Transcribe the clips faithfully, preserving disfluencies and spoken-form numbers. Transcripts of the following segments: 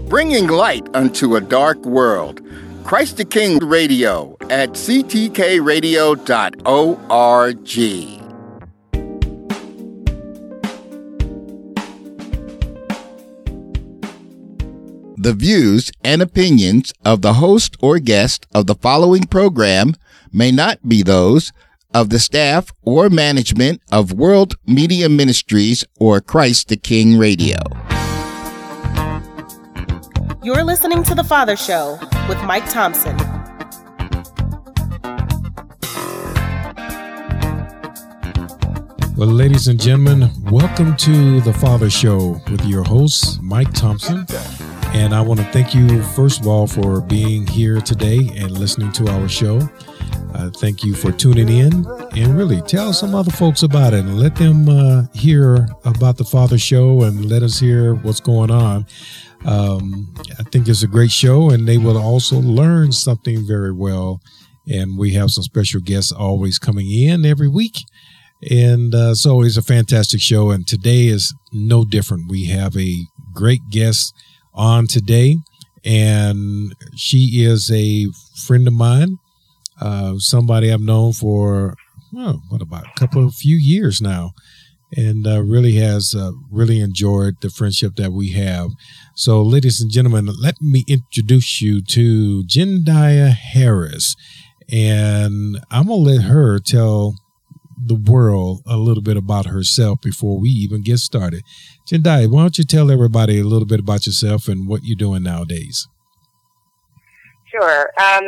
bringing light unto a dark world. Christ the King Radio at c t k radio dot org. The views and opinions of the host or guest of the following program may not be those of the staff or management of World Media Ministries or Christ the King Radio. You're listening to The Father Show with Mike Thompson. Well, ladies and gentlemen, welcome to The Father Show with your host, Mike Thompson. And I want to thank you, first of all, for being here today and listening to our show. Uh, thank you for tuning in, and really tell some other folks about it and let them uh, hear about The Father Show and let us hear what's going on. Um, I think it's a great show, and they will also learn something very well. And we have some special guests always coming in every week. And uh, so it's a fantastic show. And today is no different. We have a great guest on today, and she is a friend of mine, uh, somebody I've known for, well, what about a couple of few years now. And uh, really has uh, really enjoyed the friendship that we have. So, ladies and gentlemen, let me introduce you to Jendiah Harris. And I'm going to let her tell the world a little bit about herself before we even get started. Jendiah, why don't you tell everybody a little bit about yourself and what you're doing nowadays? Sure. Um,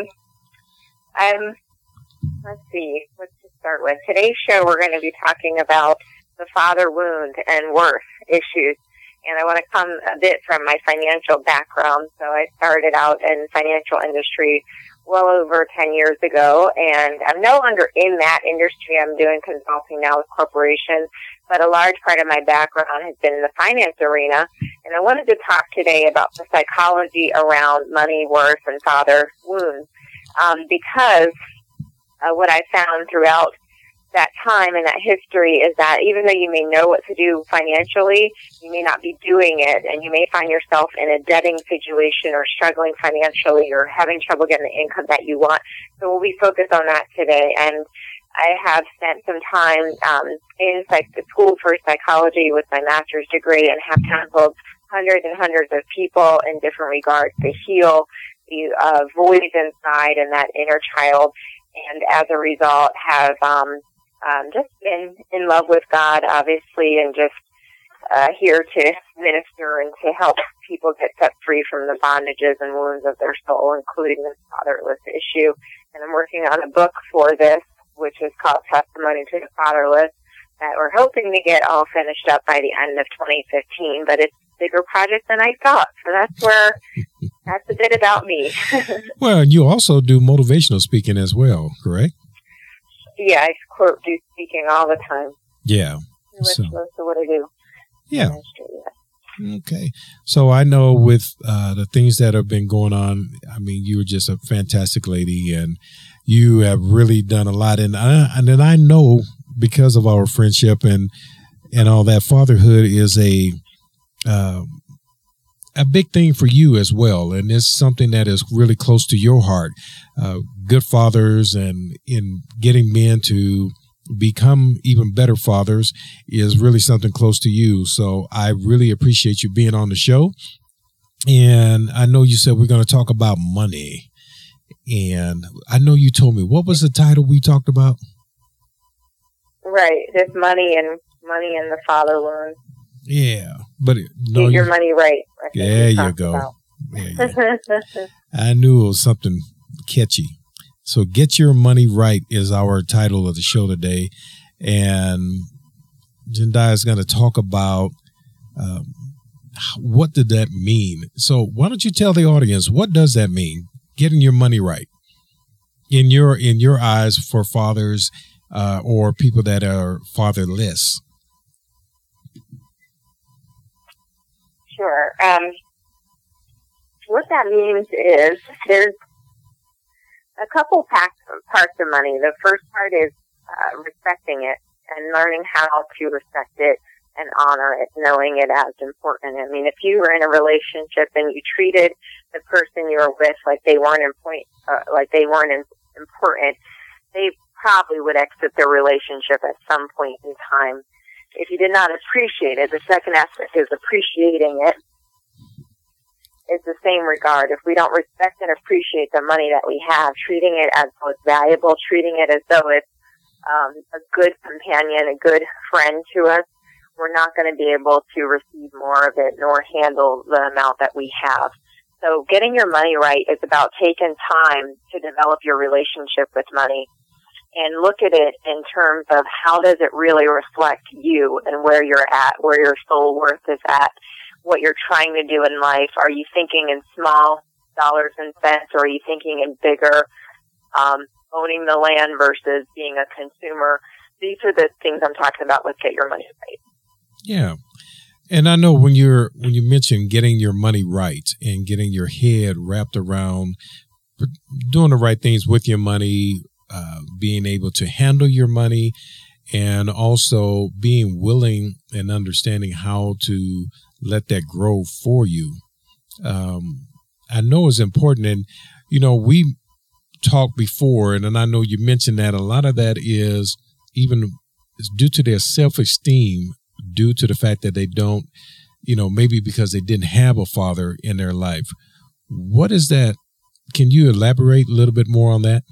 I'm, let's see, what to start with. Today's show, we're going to be talking about the father wound and worth issues. And I want to come a bit from my financial background. So I started out in financial industry well over ten years ago, and I'm no longer in that industry. I'm doing consulting now with corporations, but a large part of my background has been in the finance arena. And I wanted to talk today about the psychology around money, worth, and father wounds, um, because uh, what I found throughout that time and that history is that even though you may know what to do financially, you may not be doing it, and you may find yourself in a debting situation or struggling financially or having trouble getting the income that you want. So we'll be focused on that today. And I have spent some time um, in psych- the school for psychology with my master's degree and have counseled hundreds and hundreds of people in different regards to heal the uh, voids inside and that inner child. And as a result, have um, Um, just been in love with God, obviously, and just uh, here to minister and to help people get set free from the bondages and wounds of their soul, including this fatherless issue. And I'm working on a book for this, which is called Testimony to the Fatherless, that we're hoping to get all finished up by the end of twenty fifteen, but it's a bigger project than I thought. So that's where, that's a bit about me. Well, you also do motivational speaking as well, correct? Yeah, I quote, do speaking all the time. Yeah. That's so, most of what I do. Yeah. Okay. So I know with uh, the things that have been going on, I mean, you're just a fantastic lady, and you have really done a lot. And I, and then I know because of our friendship and and all that, fatherhood is a uh, a big thing for you as well, and it's something that is really close to your heart. Uh, good fathers and in getting men to become even better fathers is really something close to you. So I really appreciate you being on the show. And I know you said we're going to talk about money. And I know you told me, what was the title we talked about? Right, just money and money and the father wound. Yeah, but no, get your you, money right. There you go. Yeah, yeah. I knew it was something catchy. So Get Your Money Right is our title of the show today. And Jendiah is going to talk about um, what did that mean. So why don't you tell the audience, what does that mean? Getting your money right in your in your eyes for fathers uh, or people that are fatherless. Sure. Um, what that means is there's a couple parts of money. The first part is uh, respecting it and learning how to respect it and honor it, knowing it as important. I mean, if you were in a relationship and you treated the person you were with like they weren't important, uh, like they weren't in, important, they probably would exit their relationship at some point in time. If you did not appreciate it, the second aspect is appreciating it. It's the same regard. If we don't respect and appreciate the money that we have, treating it as though it's valuable, treating it as though it's um, a good companion, a good friend to us, we're not going to be able to receive more of it nor handle the amount that we have. So getting your money right is about taking time to develop your relationship with money and look at it in terms of how does it really reflect you and where you're at, where your soul worth is at, what you're trying to do in life. Are you thinking in small dollars and cents, or are you thinking in bigger, um, owning the land versus being a consumer? These are the things I'm talking about with Get Your Money Right. Yeah. And I know when you're when you mentioned getting your money right and getting your head wrapped around doing the right things with your money, uh, being able to handle your money, and also being willing and understanding how to let that grow for you. Um, I know it's important. And, you know, we talked before, and, and I know you mentioned that a lot of that is even is due to their self-esteem, due to the fact that they don't, you know, maybe because they didn't have a father in their life. What is that? Can you elaborate a little bit more on that?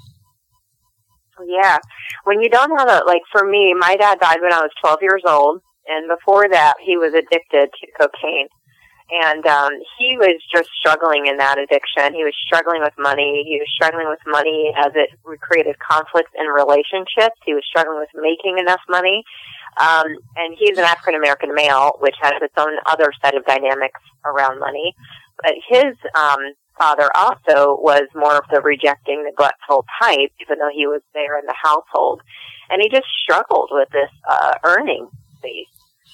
Yeah. When you don't have a, like for me, my dad died when I was twelve years old. And before that, he was addicted to cocaine. And um, he was just struggling in that addiction. He was struggling with money. He was struggling with money as it created conflicts in relationships. He was struggling with making enough money. Um, and he's an African-American male, which has its own other set of dynamics around money. But his um, father also was more of the rejecting, neglectful type, even though he was there in the household. And he just struggled with this uh, earning space.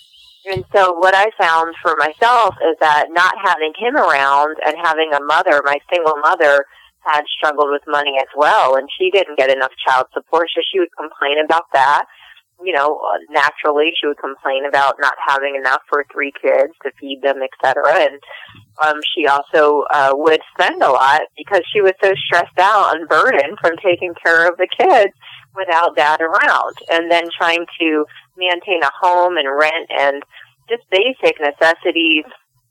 And so what I found for myself is that not having him around and having a mother, my single mother, had struggled with money as well, and she didn't get enough child support, so she would complain about that. You know, naturally, she would complain about not having enough for three kids to feed them, et cetera. And um, she also uh, would spend a lot because she was so stressed out and burdened from taking care of the kids without dad around, and then trying to maintain a home and rent and just basic necessities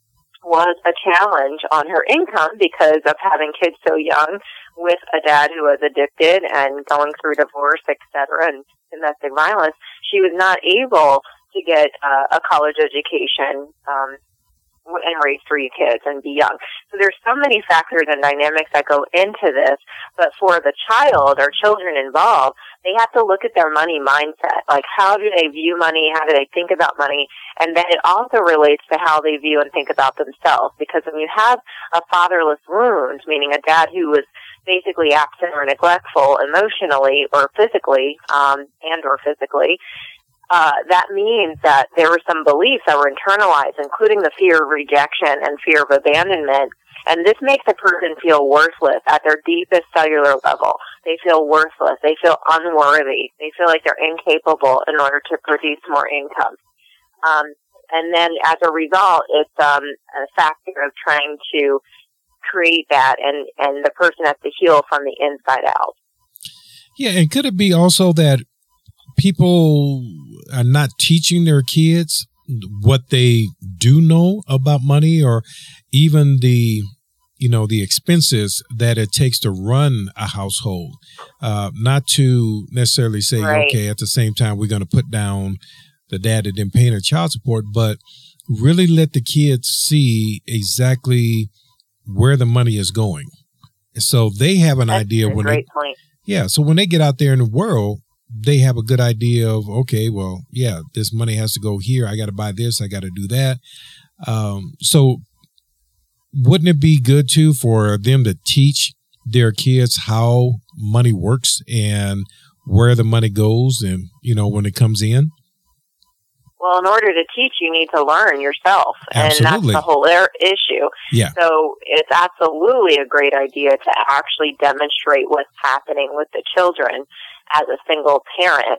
was a challenge on her income because of having kids so young with a dad who was addicted and going through divorce, et cetera, and domestic violence. She was not able to get uh, a college education um, and raise three kids and be young. So there's so many factors and dynamics that go into this, but for the child or children involved, they have to look at their money mindset. Like, how do they view money? How do they think about money? And then it also relates to how they view and think about themselves. Because when you have a fatherless wound, meaning a dad who was basically absent or neglectful emotionally or physically, um, and or physically, Uh, that means that there were some beliefs that were internalized, including the fear of rejection and fear of abandonment. And this makes a person feel worthless at their deepest cellular level. They feel worthless. They feel unworthy. They feel like they're incapable in order to produce more income. Um, and then as a result, it's um, a factor of trying to create that, and, and the person has to heal from the inside out. Yeah, and could it be also that people are not teaching their kids what they do know about money, or even the, you know, the expenses that it takes to run a household? Uh, not to necessarily say, right. okay, at the same time, we're going to put down the dad that didn't pay their child support, but really let the kids see exactly where the money is going. So they have an That's idea a when great they, point. yeah. So when they get out there in the world, they have a good idea of, okay, well, yeah, this money has to go here. I got to buy this. I got to do that. Um, so wouldn't it be good too for them to teach their kids how money works and where the money goes and, you know, when it comes in? Well, in order to teach, you need to learn yourself. Absolutely. And that's the whole er- issue. Yeah. So it's absolutely a great idea to actually demonstrate what's happening with the children as a single parent.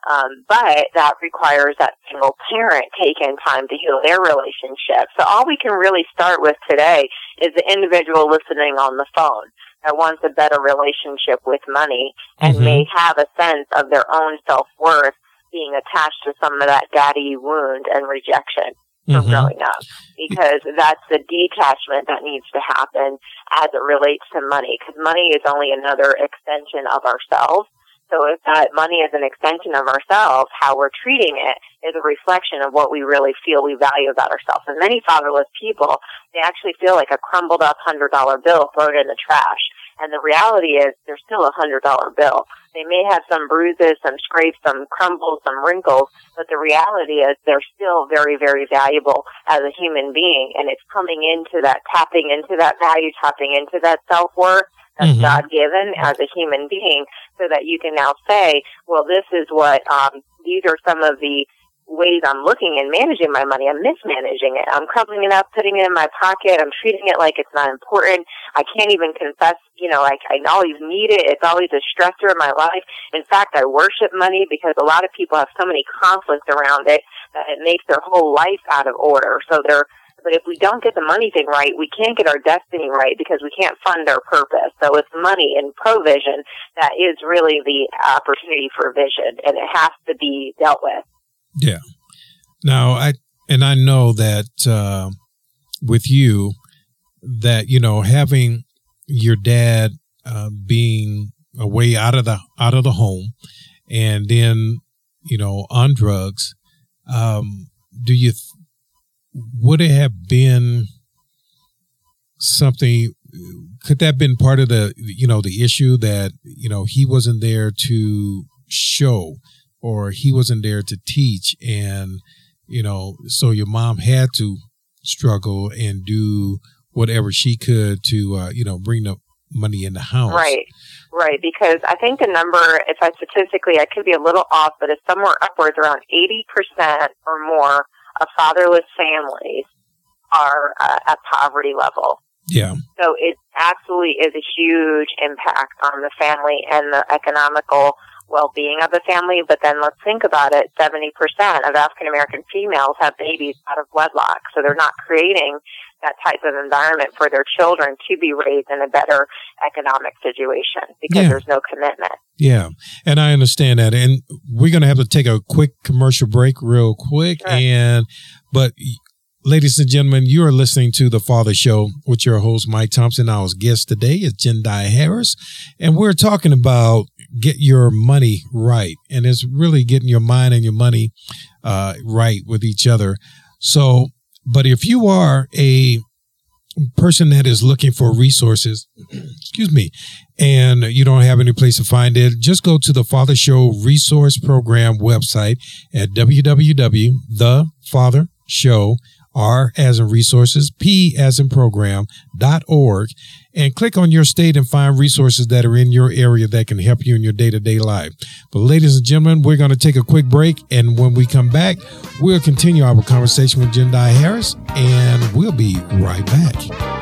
Um, but that requires that single parent taking time to heal their relationship. So all we can really start with today is the individual listening on the phone that wants a better relationship with money and mm-hmm. may have a sense of their own self-worth being attached to some of that daddy wound and rejection from mm-hmm. growing up. Because that's the detachment that needs to happen as it relates to money. Because money is only another extension of ourselves. So if that money is an extension of ourselves, how we're treating it is a reflection of what we really feel we value about ourselves. And many fatherless people, they actually feel like a crumbled up one hundred dollar bill thrown in the trash. And the reality is there's still a one hundred dollar bill. They may have some bruises, some scrapes, some crumbles, some wrinkles, but the reality is they're still very, very valuable as a human being. And it's coming into that, tapping into that value, tapping into that self-worth that's mm-hmm. God-given as a human being, so that you can now say, well, this is what, um, these are some of the ways I'm looking and managing my money. I'm mismanaging it. I'm crumbling it up, putting it in my pocket. I'm treating it like it's not important. I can't even confess, you know, I, I always need it. It's always a stressor in my life. In fact, I worship money because a lot of people have so many conflicts around it that it makes their whole life out of order. So they're But if we don't get the money thing right, we can't get our destiny right because we can't fund our purpose. So it's money and provision that is really the opportunity for vision, and it has to be dealt with. Yeah. Now, I and I know that uh, with you, that, you know, having your dad uh, being away out of the out of the home, and then, you know, on drugs, um, do you? Th- Would it have been something, could that have been part of the, you know, the issue that, you know, he wasn't there to show, or he wasn't there to teach, and, you know, so your mom had to struggle and do whatever she could to, uh, you know, bring the money in the house. Right, right. Because I think the number, if I statistically, I could be a little off, but it's somewhere upwards around eighty percent or more of fatherless families are uh, at poverty level. Yeah. So it absolutely is a huge impact on the family and the economical well-being of the family. But then let's think about it. seventy percent of African-American females have babies out of wedlock. So they're not creating that type of environment for their children to be raised in a better economic situation because yeah. there's no commitment. Yeah. And I understand that. And we're going to have to take a quick commercial break real quick. Sure. And, but ladies and gentlemen, you are listening to The Father Show with your host, Mike Thompson. Our guest today is Jendai Harris, and we're talking about get your money right. And it's really getting your mind and your money uh, right with each other. So, but if you are a person that is looking for resources, excuse me, and you don't have any place to find it, just go to the Father Show Resource Program website at w w w dot the father show R as in resources, P as in program, dot org, and click on your state and find resources that are in your area that can help you in your day-to-day life. But ladies and gentlemen, we're going to take a quick break, and when we come back, we'll continue our conversation with Jendai Harris, and we'll be right back.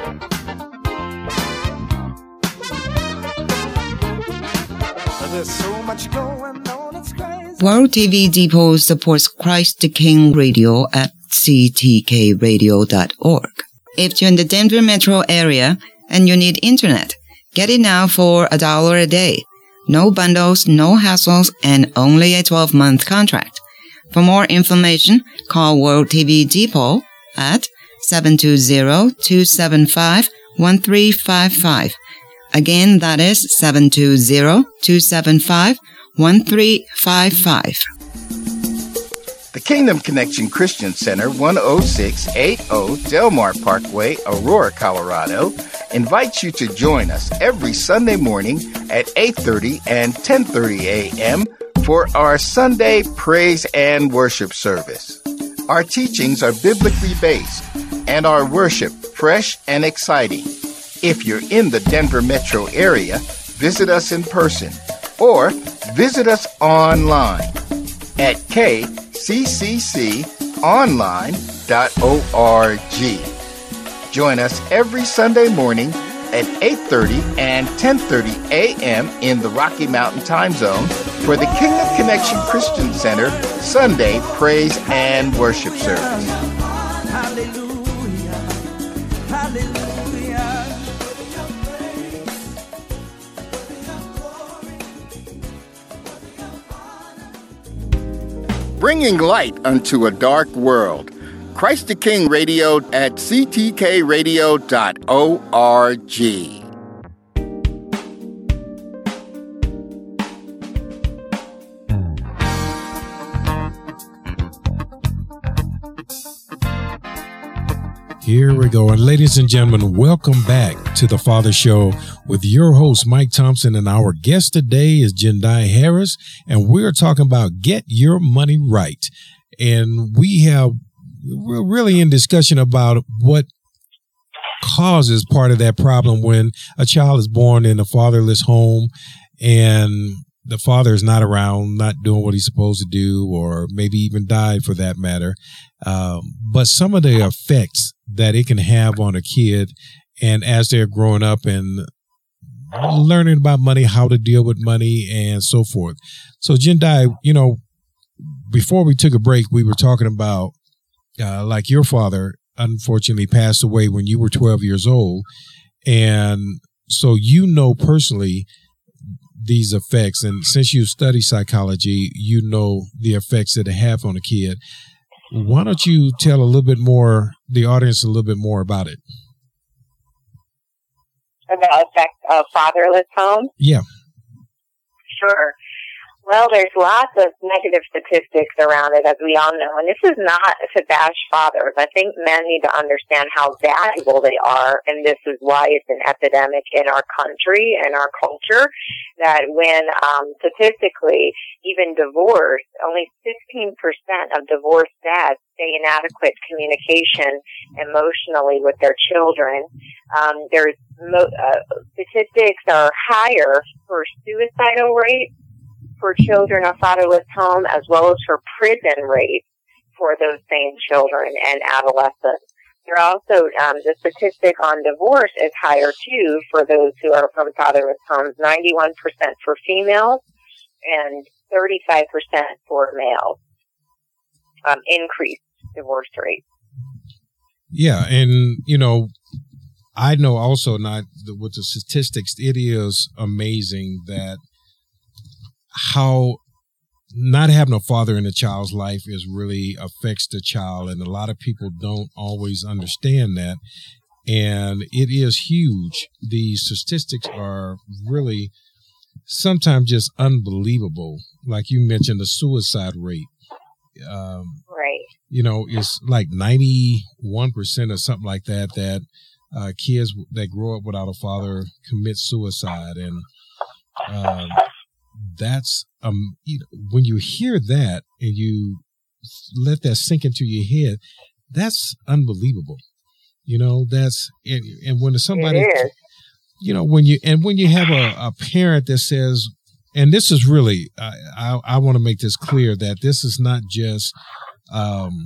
There's so much going on, it's crazy. World T V Depot supports Christ the King Radio at c t k radio dot org. If you're in the Denver metro area and you need internet, get it now for a dollar a day. No bundles, no hassles, and only a twelve-month contract. For more information, call World T V Depot at seven two zero, two seven five, one three five five. Again, that is seven two zero, two seven five, one three five five. The Kingdom Connection Christian Center, one oh six eighty Delmar Parkway, Aurora, Colorado, invites you to join us every Sunday morning at eight thirty and ten thirty a.m. for our Sunday praise and worship service. Our teachings are biblically based and our worship fresh and exciting. If you're in the Denver metro area, visit us in person or visit us online at k c c c online dot org. Join us every Sunday morning at eight thirty and ten thirty a.m. in the Rocky Mountain time zone for the Kingdom Connection Christian Center Sunday Praise and Worship Service. Hallelujah. Hallelujah. Bringing light unto a dark world. Christ the King Radio at c t k radio dot org. Here we go. And ladies and gentlemen, welcome back to the Father Show with your host, Mike Thompson. And our guest today is Jendai Harris. And we're talking about Get Your Money Right. And we have, we're really in discussion about what causes part of that problem when a child is born in a fatherless home and the father is not around, not doing what he's supposed to do, or maybe even died for that matter. Um, but some of the effects that it can have on a kid, and as they're growing up and learning about money, how to deal with money, and so forth. So, Jendai, you know, before we took a break, we were talking about uh, like your father unfortunately passed away when you were twelve years old, and so you know personally these effects, and since you study psychology, you know the effects that it have on a kid. Why don't you tell a little bit more, the audience a little bit more about it? About effect of fatherless homes? Yeah. Sure. Well, there's lots of negative statistics around it, as we all know. And this is not to bash fathers. I think men need to understand how valuable they are, and this is why it's an epidemic in our country and our culture, that when um, statistically, even divorce, only sixteen percent of divorced dads stay in adequate communication emotionally with their children. Um, there's mo- uh, statistics are higher for suicidal rates for children of fatherless home, as well as for prison rates for those same children and adolescents. There are also, um, the statistic on divorce is higher too for those who are from fatherless homes, ninety-one percent for females and thirty-five percent for males, um, increased divorce rates. Yeah, and, you know, I know also not with the statistics, it is amazing that how not having a father in a child's life is really affects the child, and a lot of people don't always understand that, and it is huge. The statistics are really sometimes just unbelievable. Like you mentioned, the suicide rate, um, right? You know, it's like ninety-one percent or something like that. That uh, kids that grow up without a father commit suicide, and um, that's um you know, when you hear that and you let that sink into your head, that's unbelievable. You know, that's and, and when somebody, you know, when you and when you have a, a parent that says, and this is really, I I, I want to make this clear that this is not just um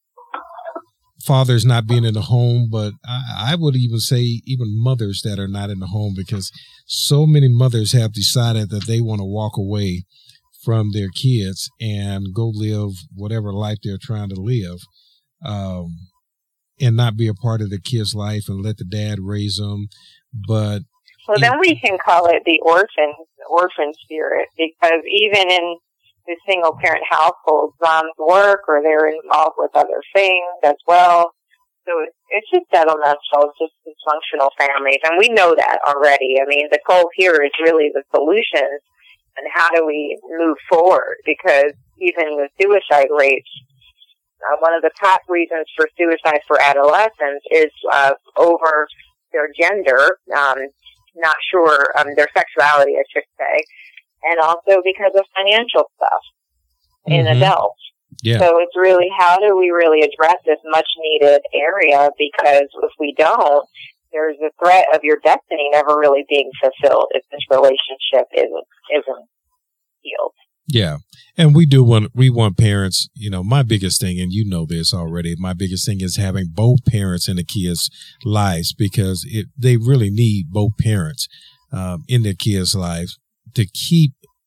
fathers not being in the home, but I, I would even say even mothers that are not in the home, because so many mothers have decided that they want to walk away from their kids and go live whatever life they're trying to live, um, and not be a part of the kid's life and let the dad raise them. But well, then we can call it the orphan orphan spirit, because even in the single parent households, moms work or they're involved with other things as well. So it's just detrimental, it's just dysfunctional families. And we know that already. I mean, the goal here is really the solutions and how do we move forward, because even with suicide rates, uh, one of the top reasons for suicide for adolescents is uh, over their gender, um, not sure, um, their sexuality, I should say, and also because of financial stuff in mm-hmm. adults. Yeah. So it's really, how do we really address this much needed area? Because if we don't, there's a threat of your destiny never really being fulfilled if this relationship isn't isn't healed. Yeah. And we do want, we want parents, you know, my biggest thing, and you know this already, my biggest thing is having both parents in the kids' lives, because it, they really need both parents um, in their kids' lives to keep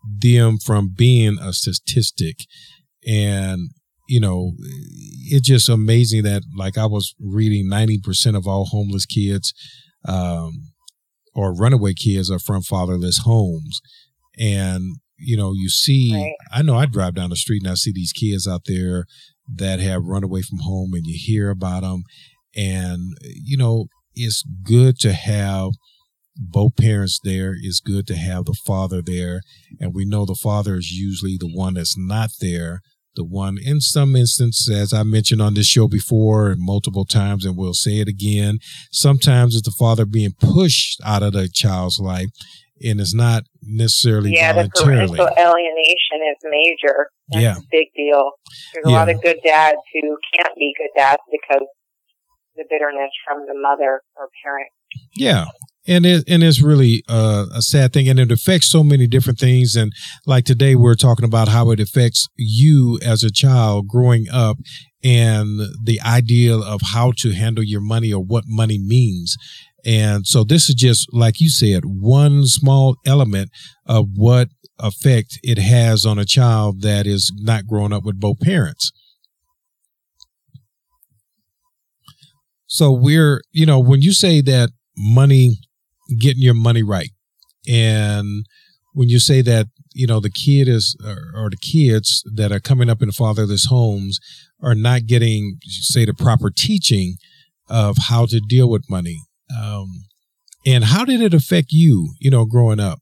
them from being a statistic. And, you know, it's just amazing that, like I was reading, ninety percent of all homeless kids um, or runaway kids are from fatherless homes. And, you know, you see, right. I know I drive down the street and I see these kids out there that have run away from home, and you hear about them. And, you know, it's good to have both parents there. It's good to have the father there. And we know the father is usually the one that's not there. The one, in some instances, as I mentioned on this show before and multiple times, and we'll say it again, sometimes it's the father being pushed out of the child's life, and it's not necessarily yeah, voluntarily. The parental alienation is major. That's yeah. a big deal. There's a yeah. lot of good dads who can't be good dads because the bitterness from the mother or parent. Yeah. And it and it's really uh, a sad thing, and it affects so many different things. And like today, we're talking about how it affects you as a child growing up, and the idea of how to handle your money or what money means. And so this is just, like you said, one small element of what effect it has on a child that is not growing up with both parents. So we're, you know, when you say that money, getting your money right, and when you say that, you know, the kid is, or, or the kids that are coming up in fatherless homes are not getting, say, the proper teaching of how to deal with money. Um, and how did it affect you, you know, growing up?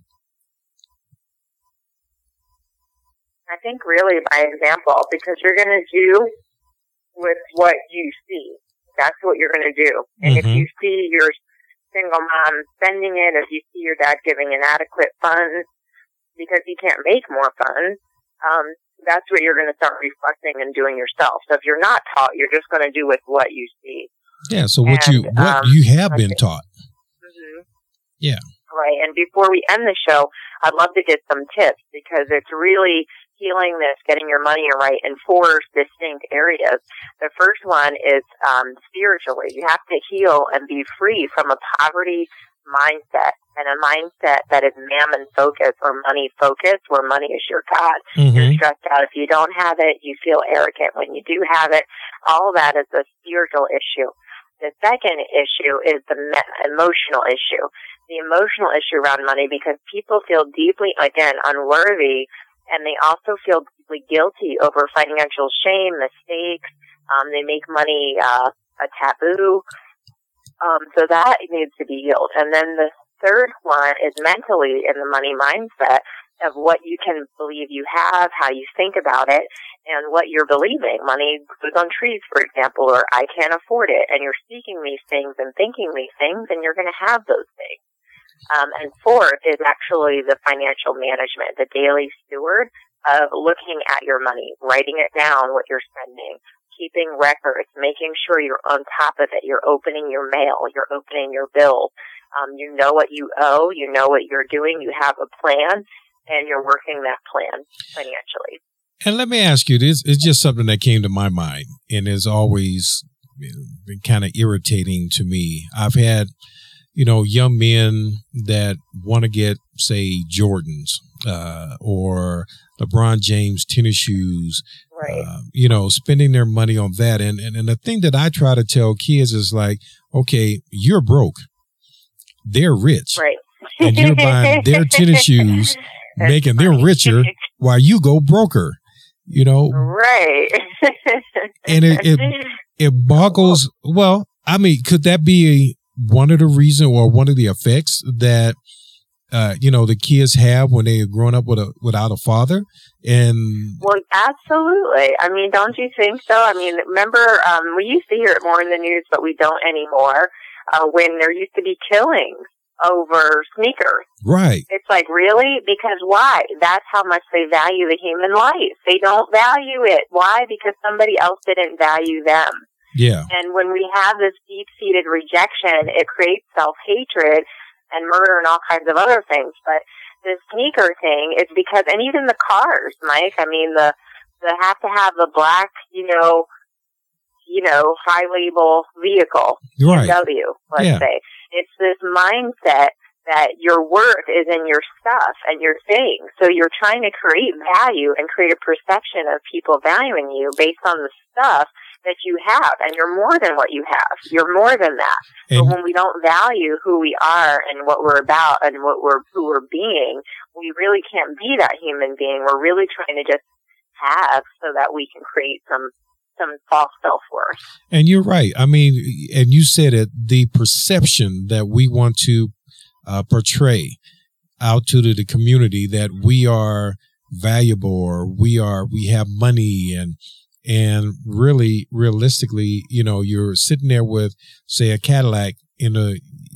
I think really by example, because you're going to do with what you see. That's what you're going to do. And mm-hmm. if you see your single mom spending it, if you see your dad giving inadequate funds because he can't make more funds, um, that's what you're going to start reflecting and doing yourself. So if you're not taught, you're just going to do with what you see. Yeah, so what and, you what um, you have been taught. Mm-hmm. Yeah. Right, and before we end the show, I'd love to get some tips, because it's really healing this, getting your money right in four distinct areas. The first one is um, spiritually. You have to heal and be free from a poverty mindset, and a mindset that is mammon focused or money focused, where money is your God. Mm-hmm. You're stressed out if you don't have it. You feel arrogant when you do have it. All that is a spiritual issue. The second issue is the emotional issue. The emotional issue around money, because people feel deeply, again, unworthy, and they also feel deeply guilty over financial shame, mistakes. Um, they make money uh, a taboo. Um, so that needs to be healed. And then the third one is mentally in the money mindset of what you can believe you have, how you think about it, and what you're believing. Money grows on trees, for example, or I can't afford it. And you're speaking these things and thinking these things, and you're going to have those things. Um, and fourth is actually the financial management, the daily steward of looking at your money, writing it down, what you're spending, keeping records, making sure you're on top of it. You're opening your mail. You're opening your bills. Um, you know what you owe. You know what you're doing. You have a plan, and you're working that plan financially. And let me ask you, this it's just something that came to my mind and is always been kind of irritating to me. I've had, you know, young men that want to get, say, Jordans uh, or LeBron James tennis shoes, right. uh, you know, spending their money on that. And, and, and the thing that I try to tell kids is like, okay, you're broke. They're rich. Right. And you're buying their tennis shoes, making funny. them richer while you go broker, you know? Right. And it, it, it boggles. Well, I mean, could that be a, one of the reasons or one of the effects that, uh, you know, the kids have when they are growing up with a, without a father? And well, absolutely. I mean, don't you think so? I mean, remember, um, we used to hear it more in the news, but we don't anymore, uh, when there used to be killings over sneakers. Right. It's like, really? Because why? That's how much they value the human life. They don't value it. Why? Because somebody else didn't value them. Yeah. And when we have this deep-seated rejection, it creates self-hatred and murder and all kinds of other things. But the sneaker thing is because, and even the cars, Mike, I mean, the, the have to have the black, you know, you know, high label vehicle, right. B M W, let's yeah. say. It's this mindset that your worth is in your stuff and your things. So you're trying to create value and create a perception of people valuing you based on the stuff that you have, and you're more than what you have. You're more than that. And but when we don't value who we are and what we're about and what we're who we're being, we really can't be that human being. We're really trying to just have so that we can create some some false self-worth. And you're right. I mean, and you said it, the perception that we want to uh, portray out to the, the community that we are valuable or we are, we have money, and and really realistically, you know, you're sitting there with, say, a Cadillac in a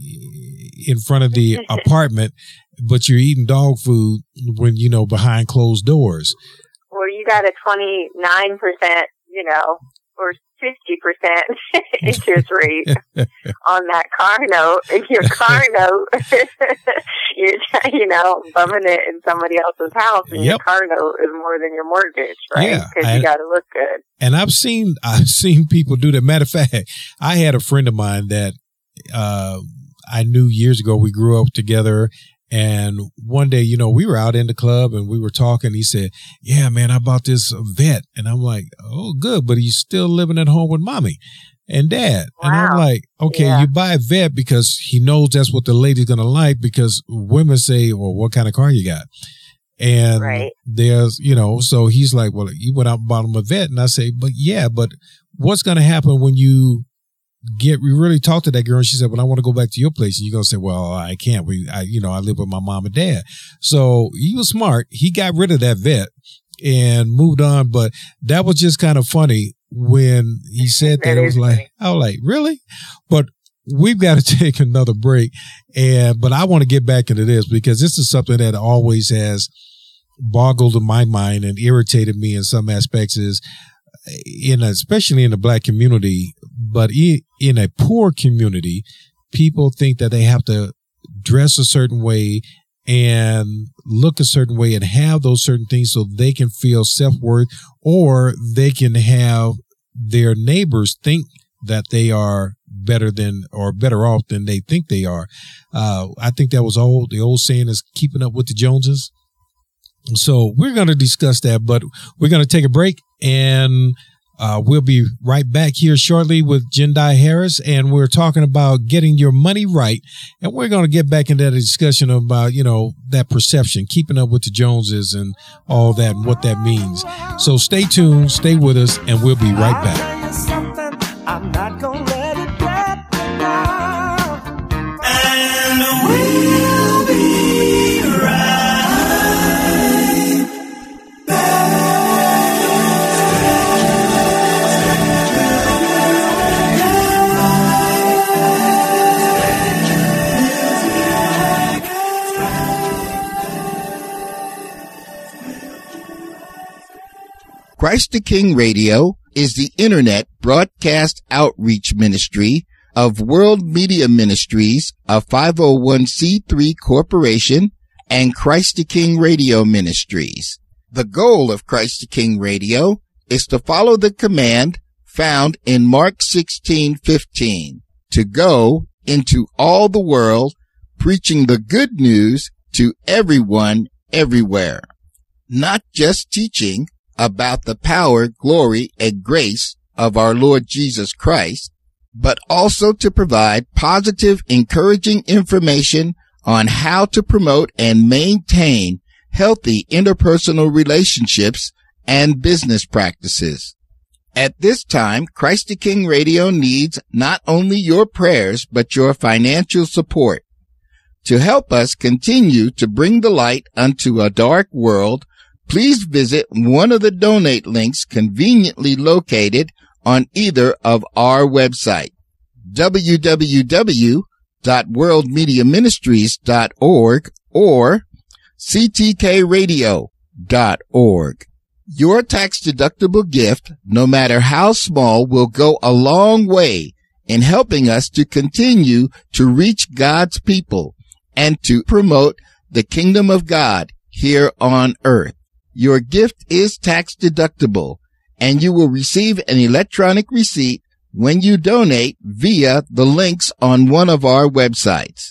in front of the apartment, but you're eating dog food when, you know, behind closed doors. Or you got a twenty-nine percent, you know, or fifty percent interest rate on that car note. And your car note, you're, you know, bumming it in somebody else's house, and yep. your car note is more than your mortgage, right? Because yeah, you got to look good. And I've seen, I've seen people do that. Matter of fact, I had a friend of mine that uh, I knew years ago. We grew up together. And one day, you know, we were out in the club and we were talking. He said, yeah, man, I bought this vet. And I'm like, oh, good. But he's still living at home with mommy and dad. Wow. And I'm like, okay, yeah. you buy a vet because he knows that's what the lady's going to like, because women say, well, what kind of car you got? And right. there's, you know, so he's like, well, you went out and bought him a vet. And I say, but yeah, but what's going to happen when you get, we really talked to that girl, and she said, well, I want to go back to your place. And you're going to say, well, I can't. We, I, you know, I live with my mom and dad. So he was smart. He got rid of that vet and moved on. But that was just kind of funny when he said that. It was like, funny. I was like, really? But we've got to take another break. And, but I want to get back into this because this is something that always has boggled in my mind and irritated me in some aspects, is in a, especially in the black community, but in a poor community, people think that they have to dress a certain way and look a certain way and have those certain things so they can feel self-worth, or they can have their neighbors think that they are better than or better off than they think they are. Uh, I think that was old. The old saying is keeping up with the Joneses. So we're going to discuss that, but we're going to take a break, and uh, we'll be right back here shortly with Jendai Harris, and we're talking about getting your money right. And we're going to get back into that discussion about, you know, that perception, keeping up with the Joneses and all that and what that means. So stay tuned, stay with us, and we'll be right back. I'm not going to let it get me down. And we'll be right Christ the King Radio is the Internet broadcast outreach ministry of World Media Ministries, a five oh one c three corporation, and Christ the King Radio Ministries. The goal of Christ the King Radio is to follow the command found in Mark sixteen fifteen, to go into all the world, preaching the good news to everyone, everywhere. Not just teaching about the power, glory, and grace of our Lord Jesus Christ, but also to provide positive, encouraging information on how to promote and maintain healthy interpersonal relationships and business practices. At this time, Christ the King Radio needs not only your prayers, but your financial support. To help us continue to bring the light unto a dark world, please visit one of the donate links conveniently located on either of our websites, w w w dot world media ministries dot org or c t k radio dot org. Your tax-deductible gift, no matter how small, will go a long way in helping us to continue to reach God's people and to promote the kingdom of God here on earth. Your gift is tax-deductible, and you will receive an electronic receipt when you donate via the links on one of our websites.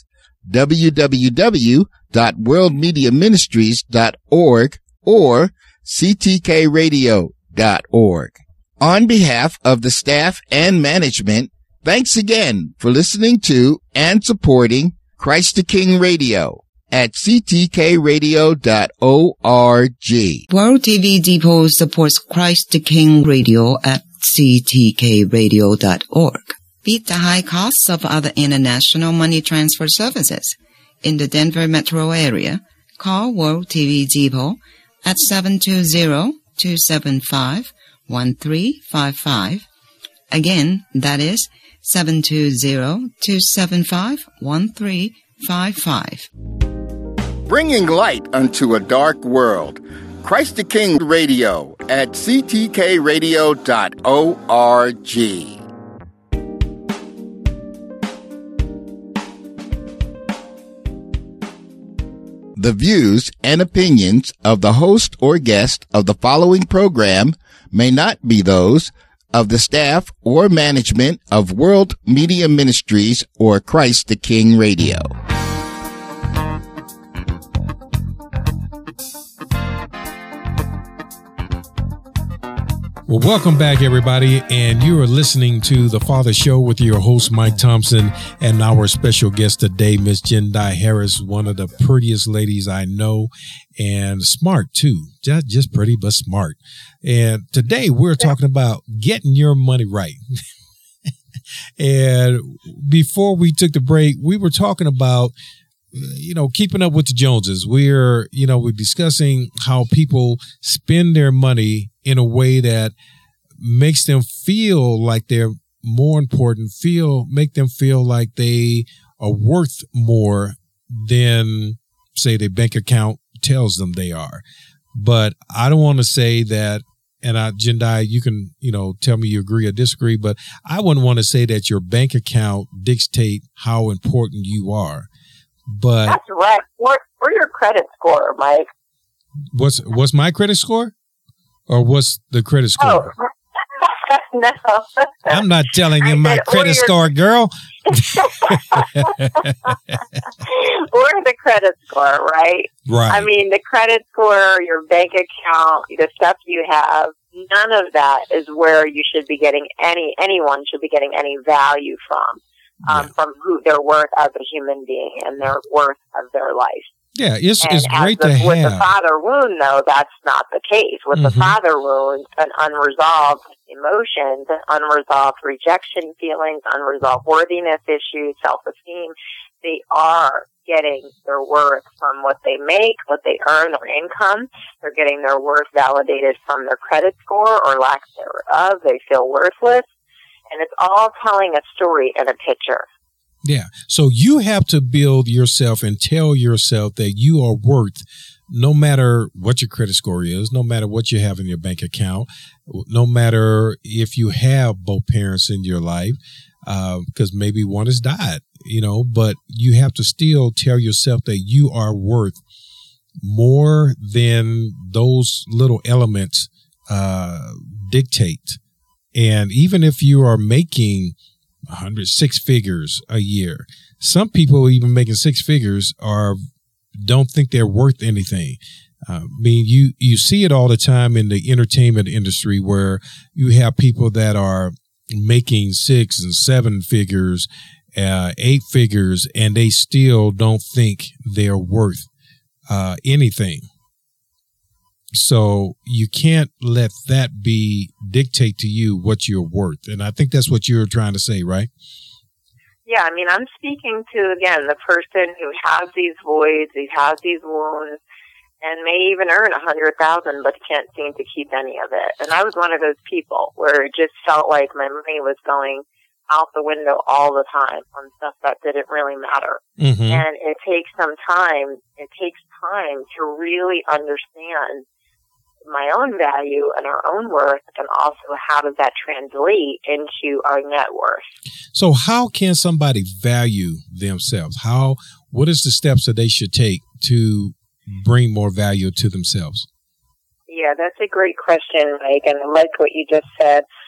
w w w dot world media ministries dot org or c t k radio dot org. On behalf of the staff and management, thanks again for listening to and supporting Christ the King Radio at c t k radio dot org. World T V Depot supports Christ the King Radio at c t k radio dot org. Beat the high costs of other international money transfer services. In the Denver metro area, call World T V Depot at seven two zero, two seven five, one three five five. Again, that is seven two zero, two seven five, one three five five. Bringing light unto a dark world. Christ the King Radio at c t k radio dot org. The views and opinions of the host or guest of the following program may not be those of the staff or management of World Media Ministries or Christ the King Radio. Well, welcome back, everybody, and you are listening to The Father Show with your host, Mike Thompson, and our special guest today, Miss Jendai Harris, one of the prettiest ladies I know, and smart, too. Just, just pretty, but smart. And today, we're talking about getting your money right. And before we took the break, we were talking about, you know, keeping up with the Joneses. We're, you know, we're discussing how people spend their money in a way that makes them feel like they're more important, feel, make them feel like they are worth more than, say, their bank account tells them they are. But I don't want to say that, and I, Jendai, you can, you know, tell me you agree or disagree, but I wouldn't want to say that your bank account dictate how important you are. But that's right. Or, or your credit score, Mike. What's what's my credit score? Or what's the credit score? Oh, no. I'm not telling you I my said, credit your... score, girl. Or the credit score, right? Right. I mean, the credit score, your bank account, the stuff you have, none of that is where you should be getting any, anyone should be getting any value from. Um, yeah. From who their worth as a human being and their worth of their life. Yeah, it's, and it's great the, to have. With the father wound, though, that's not the case. With mm-hmm. the father wound, an unresolved emotions, unresolved rejection feelings, unresolved worthiness issues, self-esteem, they are getting their worth from what they make, what they earn, their income. They're getting their worth validated from their credit score or lack thereof. They feel worthless. And it's all telling a story and a picture. Yeah. So you have to build yourself and tell yourself that you are worth, no matter what your credit score is, no matter what you have in your bank account, no matter if you have both parents in your life, uh, because maybe one has died, you know, but you have to still tell yourself that you are worth more than those little elements uh, dictate. And even if you are making one hundred, six figures a year, some people even making six figures are don't think they're worth anything. Uh, I mean, you, you see it all the time in the entertainment industry where you have people that are making six and seven figures, uh, eight figures, and they still don't think they're worth uh, anything. So you can't let that be dictate to you what you're worth. And I think that's what you're trying to say, right? Yeah, I mean, I'm speaking to, again, the person who has these voids, who has these wounds, and may even earn a hundred thousand, but can't seem to keep any of it. And I was one of those people where it just felt like my money was going out the window all the time on stuff that didn't really matter. Mm-hmm. And it takes some time, it takes time to really understand my own value and our own worth, and also how does that translate into our net worth. So how can somebody value themselves? How, what is the steps that they should take to bring more value to themselves? Yeah, that's a great question, Mike, and I like what you just said.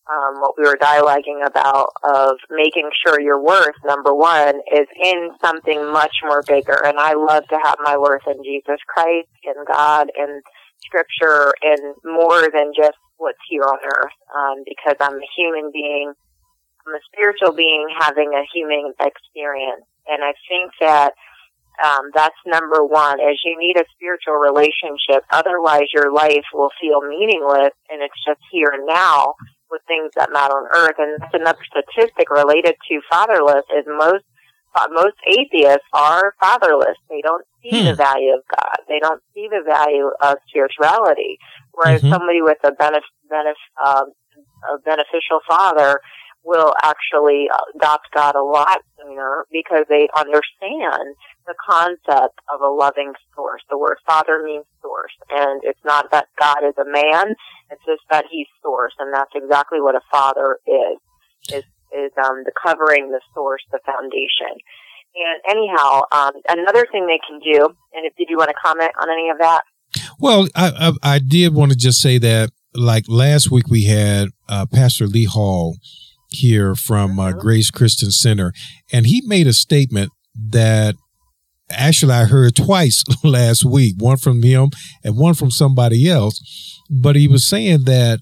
um, what we were dialoguing about of making sure your worth, number one, is in something much more bigger. And I love to have my worth in Jesus Christ, in God, in Scripture, and more than just what's here on earth, um, because I'm a human being. I'm a spiritual being having a human experience. And I think that um, that's number one, is you need a spiritual relationship. Otherwise, your life will feel meaningless, and it's just here and now with things that matter on earth. And that's another statistic related to fatherless, is most uh, most atheists are fatherless. They don't see hmm. the value of God. They don't see the value of spirituality. Whereas mm-hmm. somebody with a, benef- benef- um, a beneficial father will actually adopt God a lot sooner, because they understand the concept of a loving source. The word father means source, and it's not that God is a man, it's just that he's source, and that's exactly what a father is, is, is um, the covering, the source, the foundation. And anyhow, um, another thing they can do, and if, did you want to comment on any of that? Well, I, I, I did want to just say that, like last week we had uh, Pastor Lee Hall here from uh, Grace Christian Center, and he made a statement that actually I heard twice last week, one from him and one from somebody else. But he was saying that,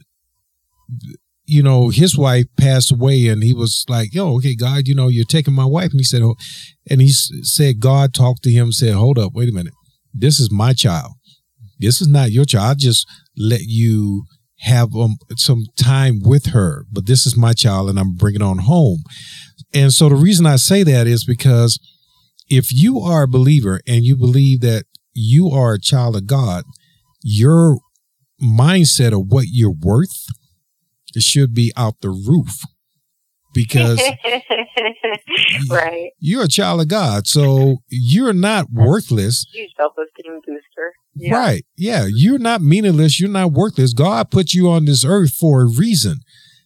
you know, his wife passed away, and he was like, yo, okay, God, you know, you're taking my wife. And he said, oh, and he said, God talked to him and said, hold up, wait a minute. This is my child. This is not your child. I just let you have um, some time with her, but this is my child, and I'm bringing it on home. And so the reason I say that is because if you are a believer and you believe that you are a child of God, your mindset of what you're worth, it should be out the roof, because right. you're a child of God. So you're not worthless. Huge self-esteem booster. Yeah. Right. Yeah. You're not meaningless. You're not worthless. God put you on this earth for a reason.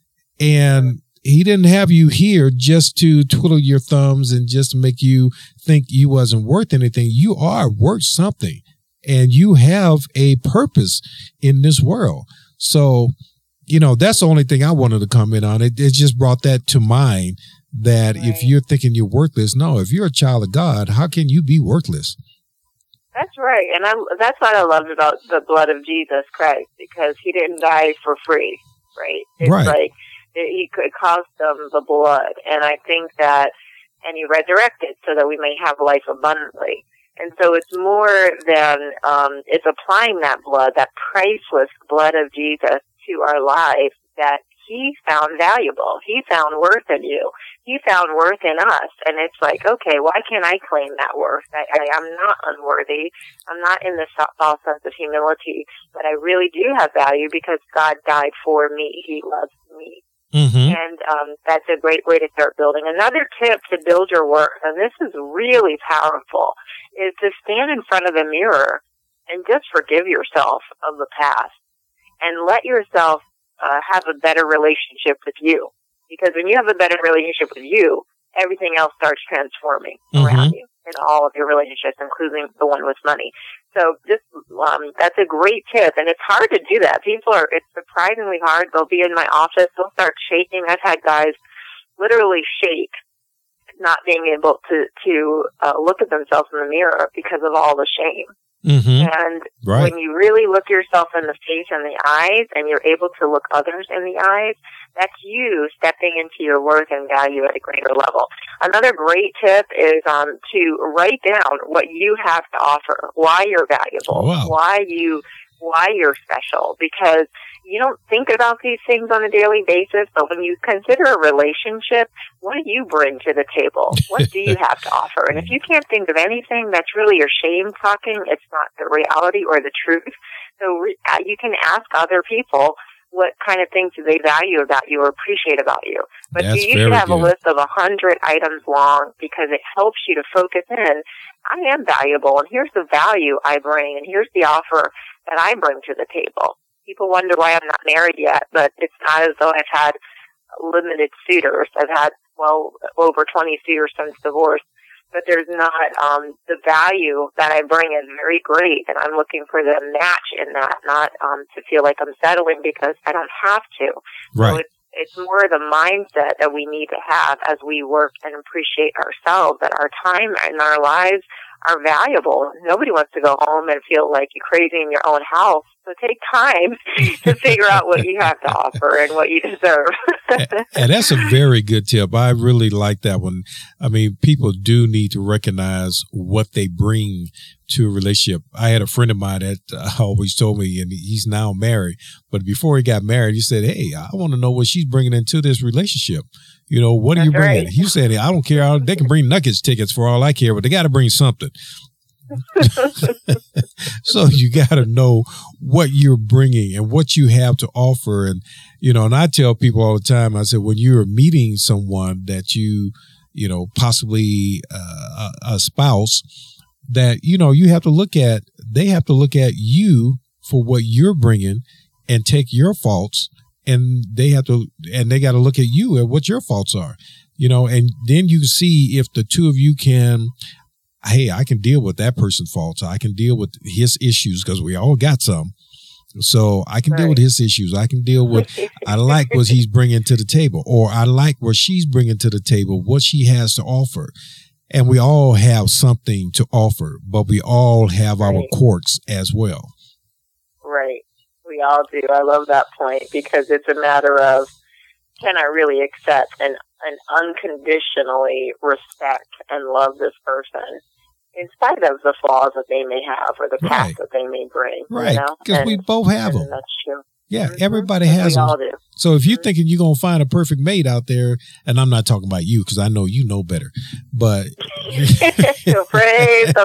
And he didn't have you here just to twiddle your thumbs and just to make you think you wasn't worth anything. You are worth something, and you have a purpose in this world. So, you know, that's the only thing I wanted to comment on. It, it just brought that to mind, that right. If you're thinking you're worthless, no, if you're a child of God, how can you be worthless? That's right. And I, that's what I loved about the blood of Jesus Christ, because he didn't die for free, right? It's right. like it, he could cost them the blood. And I think that, and he resurrected so that we may have life abundantly. And so it's more than, um, it's applying that blood, that priceless blood of Jesus to our lives, that he found valuable. He found worth in you. He found worth in us. And it's like, okay, why can't I claim that worth? I, I, I'm not unworthy. I'm not in this false sense of humility, but I really do have value because God died for me. He loves me. Mm-hmm. And um, that's a great way to start building. Another tip to build your worth, and this is really powerful, is to stand in front of the mirror and just forgive yourself of the past and let yourself uh, have a better relationship with you. Because when you have a better relationship with you, everything else starts transforming mm-hmm. around you in all of your relationships, including the one with money. So just, um, that's a great tip. And it's hard to do that. People are, it's surprisingly hard. They'll be in my office. They'll start shaking. I've had guys literally shake, not being able to, to, uh, look at themselves in the mirror because of all the shame. Mm-hmm. And right. when you really look yourself in the face and the eyes, and you're able to look others in the eyes, that's you stepping into your worth and value at a greater level. Another great tip is um, to write down what you have to offer, why you're valuable, wow. why you why you're special, because you don't think about these things on a daily basis, but when you consider a relationship, what do you bring to the table? What do you have to offer? And if you can't think of anything, that's really your shame talking. It's not the reality or the truth. So re- you can ask other people what kind of things do they value about you or appreciate about you. But that's you should have good. a list of a hundred items long, because it helps you to focus in. I am valuable, and here's the value I bring, and here's the offer that I bring to the table. People wonder why I'm not married yet, but it's not as though I've had limited suitors. I've had, well, over twenty suitors since divorce. But there's not, um, the value that I bring is very great, and I'm looking for the match in that, not, um, to feel like I'm settling because I don't have to. Right. So it's, it's more the mindset that we need to have as we work and appreciate ourselves, that our time and our lives are valuable. Nobody wants to go home and feel like you're crazy in your own house. So take time to figure out what you have to offer and what you deserve. And that's a very good tip. I really like that one. I mean, people do need to recognize what they bring to a relationship. I had a friend of mine that uh, always told me, and he's now married, but before he got married, he said, hey, I want to know what she's bringing into this relationship. You know, what are That's you bringing? right. He said, I don't care. They can bring Nuggets tickets for all I care, but they got to bring something. So you got to know what you're bringing and what you have to offer. And, you know, and I tell people all the time, I said, when you're meeting someone that you, you know, possibly uh, a, a spouse, that, you know, you have to look at, they have to look at you for what you're bringing and take your faults, and they have to, and they got to look at you at what your faults are, you know, and then you see if the two of you can, hey, I can deal with that person's faults. I can deal with his issues because we all got some. So I can right. deal with his issues. I can deal with, I like what he's bringing to the table, or I like what she's bringing to the table, what she has to offer. And we all have something to offer, but we all have right. our quirks as well. Right. We all do. I love that point, because it's a matter of, can I really accept and, and unconditionally respect and love this person in spite of the flaws that they may have or the past right. that they may bring? Right. Because you know? we both have them. That's true. Yeah, mm-hmm. everybody we has them. All do. So if you're mm-hmm. thinking you're going to find a perfect mate out there, and I'm not talking about you because I know you know better, but praise the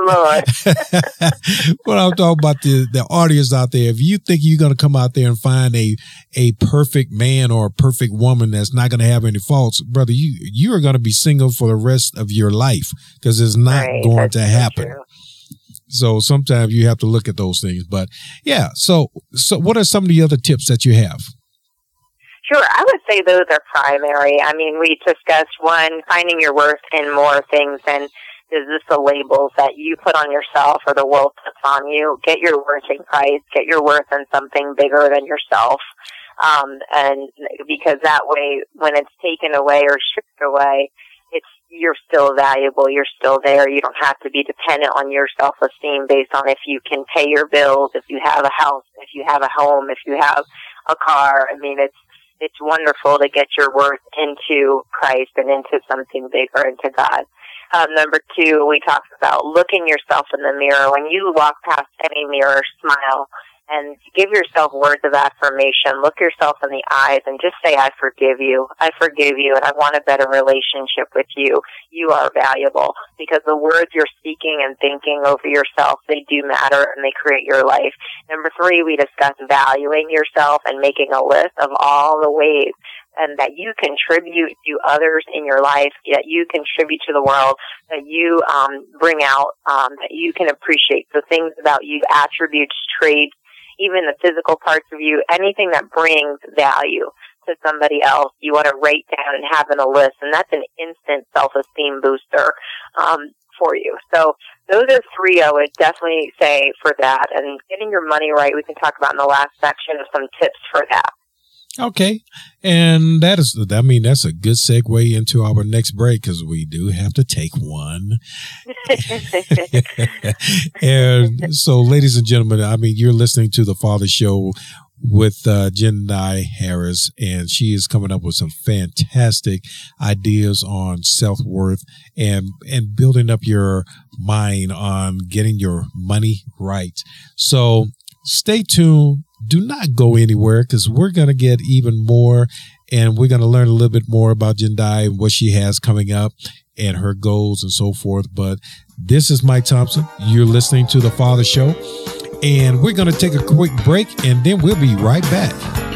Lord. Well, I'm talking about the, the audience out there. If you think you're going to come out there and find a a perfect man or a perfect woman that's not going to have any faults, brother, you you are going to be single for the rest of your life, because it's not right. going that's to happen. True. So sometimes you have to look at those things. But yeah, so so what are some of the other tips that you have? Sure, I would say those are primary. I mean, we discussed one, finding your worth in more things than is this the labels that you put on yourself or the world puts on you. Get your worth in Christ. Get your worth in something bigger than yourself. Um, and because that way, when it's taken away or stripped away, it's you're still valuable. You're still there. You don't have to be dependent on your self-esteem based on if you can pay your bills, if you have a house, if you have a home, if you have a car. I mean, it's it's wonderful to get your worth into Christ and into something bigger, into God. Um, number two, we talked about looking yourself in the mirror. When you walk past any mirror, smile and give yourself words of affirmation. Look yourself in the eyes and just say, I forgive you. I forgive you, and I want a better relationship with you. You are valuable, because the words you're speaking and thinking over yourself, they do matter, and they create your life. Number three, we discussed valuing yourself and making a list of all the ways and that you contribute to others in your life, that you contribute to the world, that you um, bring out, um, that you can appreciate. The things about you, attributes, traits, even the physical parts of you, anything that brings value to somebody else, you want to write down and have in a list, and that's an instant self-esteem booster um, for you. So those are three I would definitely say for that. And getting your money right, we can talk about in the last section of some tips for that. Okay. And that is, I mean, that's a good segue into our next break, because we do have to take one. And so, ladies and gentlemen, I mean, you're listening to The Father Show with uh, Jendai Harris, and she is coming up with some fantastic ideas on self-worth and, and building up your mind on getting your money right. So stay tuned. Do not go anywhere, because we're going to get even more, and we're going to learn a little bit more about Jendai and what she has coming up and her goals and so forth. But this is Mike Thompson. You're listening to The Father Show, and we're going to take a quick break, and then we'll be right back.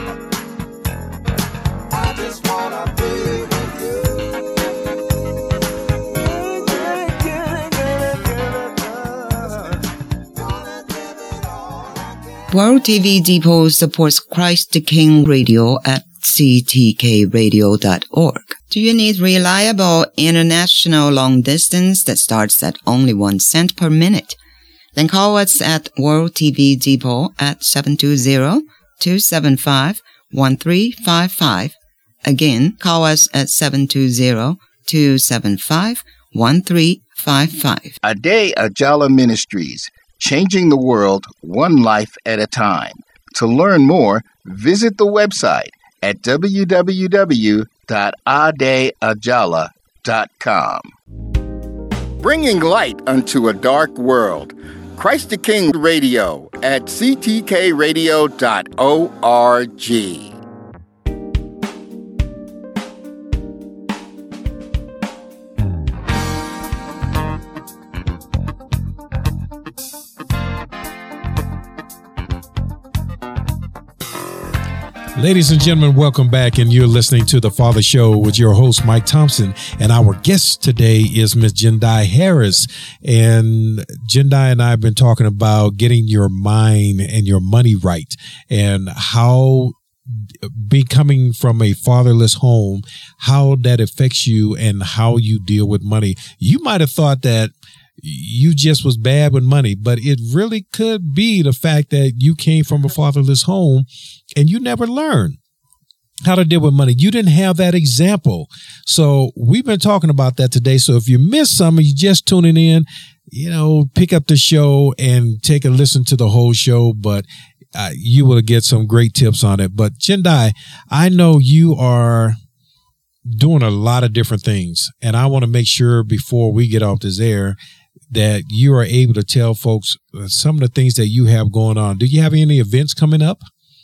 World T V Depot supports Christ the King Radio at c t k radio dot org. Do you need reliable international long distance that starts at only one cent per minute? Then call us at World T V Depot at seven two zero, two seven five, one three five five Again, call us at seven two zero, two seven five, one three five five. Ade Ajala Ministries, changing the world one life at a time. To learn more, visit the website at w w w dot ade ajala dot com. Bringing light unto a dark world. Christ the King Radio at c t k radio dot org. Ladies and gentlemen, welcome back, and you're listening to The Father Show with your host, Mike Thompson, and our guest today is Miss Jendai Harris, and Jendai and I have been talking about getting your mind and your money right, and how becoming from a fatherless home, how that affects you and how you deal with money. You might have thought that you just was bad with money, but it really could be the fact that you came from a fatherless home and you never learned how to deal with money. You didn't have that example. So we've been talking about that today. So if you missed some of you just tuning in, you know, pick up the show and take a listen to the whole show, but uh, you will get some great tips on it. But Jendai, I know you are doing a lot of different things, and I want to make sure before we get off this air that you are able to tell folks some of the things that you have going on. Do you have any events coming up?